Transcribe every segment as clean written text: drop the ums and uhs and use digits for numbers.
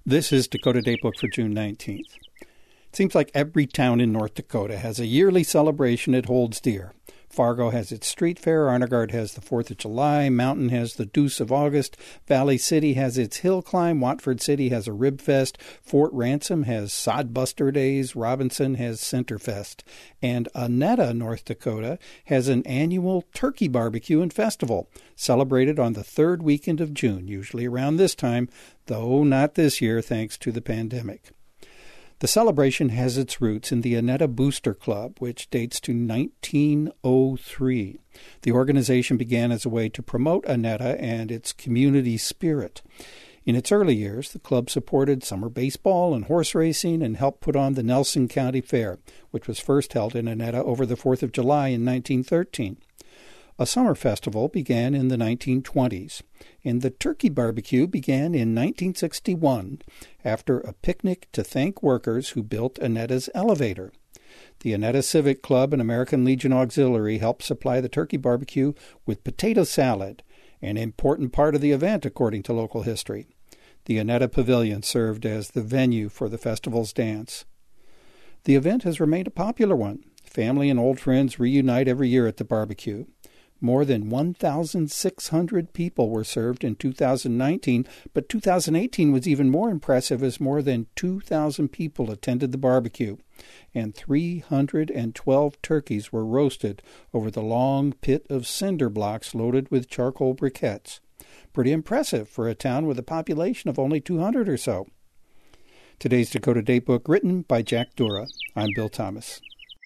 This is Dakota Datebook for June 19th. It seems like every town in North Dakota has a yearly celebration it holds dear. Fargo has its street fair, Arnegard has the 4th of July, Mountain has the Deuce of August, Valley City has its hill climb, Watford City has a rib fest, Fort Ransom has Sodbuster Days, Robinson has Centerfest, and Annetta, North Dakota, has an annual turkey barbecue and festival, celebrated on the third weekend of June, usually around this time, though not this year thanks to the pandemic. The celebration has its roots in the Annetta Booster Club, which dates to 1903. The organization began as a way to promote Annetta and its community spirit. In its early years, the club supported summer baseball and horse racing and helped put on the Nelson County Fair, which was first held in Annetta over the 4th of July in 1913. A summer festival began in the 1920s, and the turkey barbecue began in 1961 after a picnic to thank workers who built Annetta's elevator. The Annetta Civic Club and American Legion Auxiliary helped supply the turkey barbecue with potato salad, an important part of the event according to local history. The Annetta Pavilion served as the venue for the festival's dance. The event has remained a popular one. Family and old friends reunite every year at the barbecue. More than 1,600 people were served in 2019, but 2018 was even more impressive as more than 2,000 people attended the barbecue, and 312 turkeys were roasted over the long pit of cinder blocks loaded with charcoal briquettes. Pretty impressive for a town with a population of only 200 or so. Today's Dakota Datebook written by Jack Dura. I'm Bill Thomas.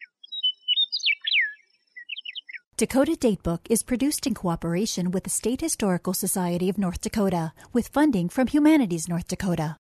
Dakota Datebook is produced in cooperation with the State Historical Society of North Dakota, with funding from Humanities North Dakota.